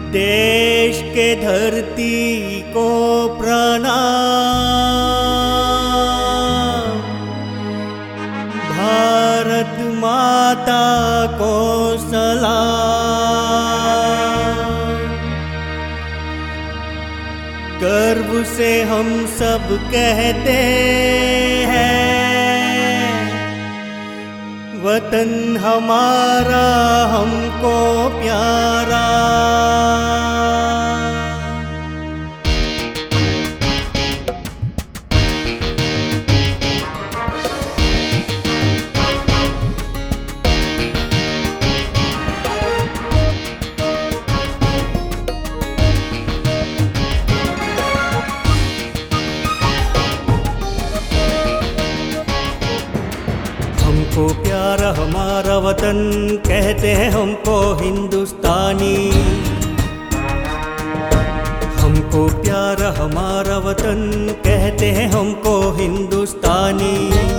देश के धरती को प्रणाम, भारत माता को सलाम। गर्व से हम सब कहते हैं, वतन हमारा हमको प्यारा। हमको प्यारा हमारा वतन कहते हैं हमको हिंदुस्तानी। हमको प्यारा हमारा वतन कहते हैं हमको हिंदुस्तानी।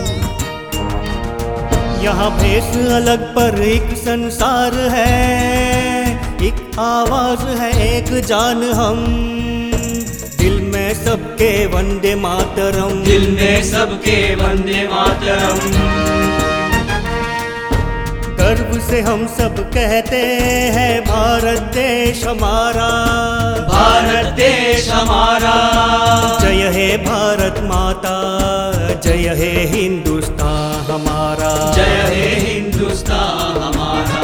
यहाँ भेष अलग पर एक संसार है, एक आवाज है एक जान हम। दिल में सबके वंदे मातरम, दिल में सबके वंदे मातरम। गर्व से हम सब कहते हैं भारत देश हमारा, भारत देश हमारा। जय हे भारत माता, जय हे हिंदुस्तान हमारा, जय हे हिंदुस्तान हमारा।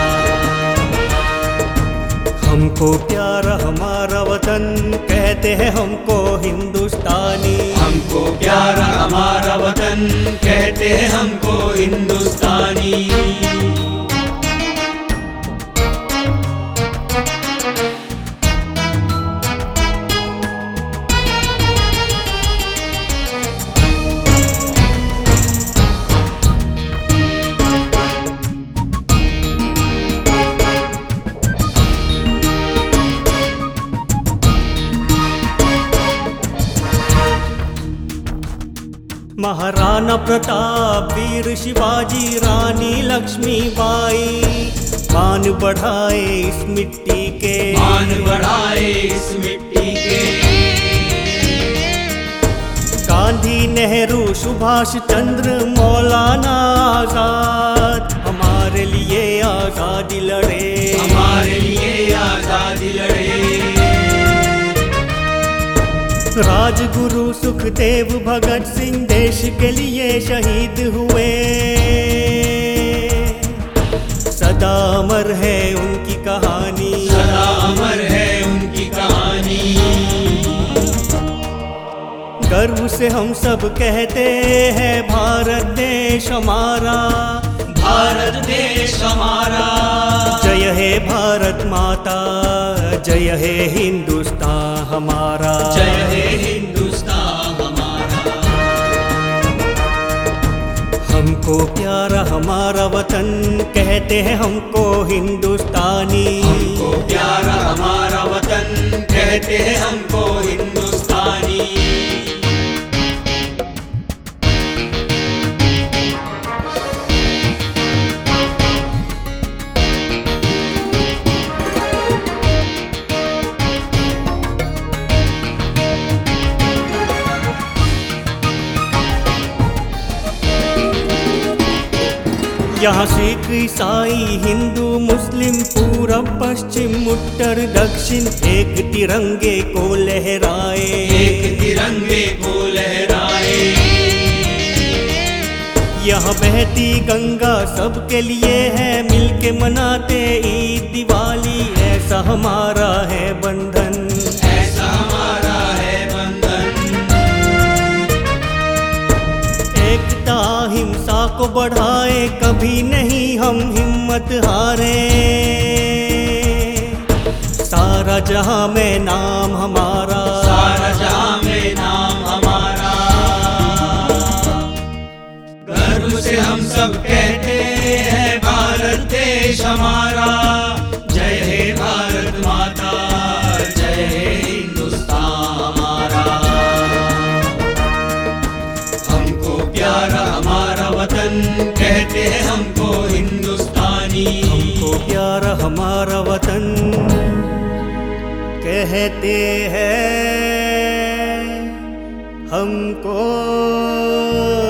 हमको प्यारा हमारा वतन कहते हैं हमको हिंदुस्तानी। हमको प्यारा हमारा वतन कहते हैं हमको हिंदुस्तानी। महाराणा प्रताप, वीर शिवाजी, रानी लक्ष्मीबाई, मान बढ़ाए इस मिट्टी के, मान बढ़ाए इस मिट्टी के। गांधी, नेहरू, सुभाष चंद्र, मौलाना आजाद हमारे लिए आजादी लड़े, हमारे लिए आजादी लड़े। राजगुरु सुखदेव, भगत सिंह देश के लिए शहीद हुए। सदा अमर है उनकी कहानी, सदा अमर है उनकी कहानी। गर्व से हम सब कहते हैं भारत देश हमारा, भारत देश हमारा। जय हे भारत माता, जय हे हिंदुस्तान हमारा, जय हे हिंदुस्तान हमारा। हमको प्यारा हमारा वतन कहते हैं हमको हिंदुस्तानी। हमको प्यारा हमारा वतन कहते हैं हमको हिंदुस्तानी। यहाँ सिख, ईसाई, हिंदू, मुस्लिम, पूरब पश्चिम उत्तर दक्षिण एक तिरंगे को लहराए, एक तिरंगे को लहराए। यहाँ बहती गंगा सबके लिए है, मिलके मनाते ईद दिवाली, ऐसा हमारा है बंधन, ऐसा हमारा है बंधन। एकता हिंसा को बढ़ाए, कभी नहीं हम हिम्मत हारे। सारा जहां में नाम हमारा, सारा जहां में नाम हमारा। गर्व से हम सब कहते हैं भारत देश हमारा। जय हे भारत माता, जय हे हिंदुस्तान हमारा। हमको प्यारा हमारा वतन कहते हैं हमको हिंदुस्तानी। हमको प्यारा हमारा वतन कहते हैं हमको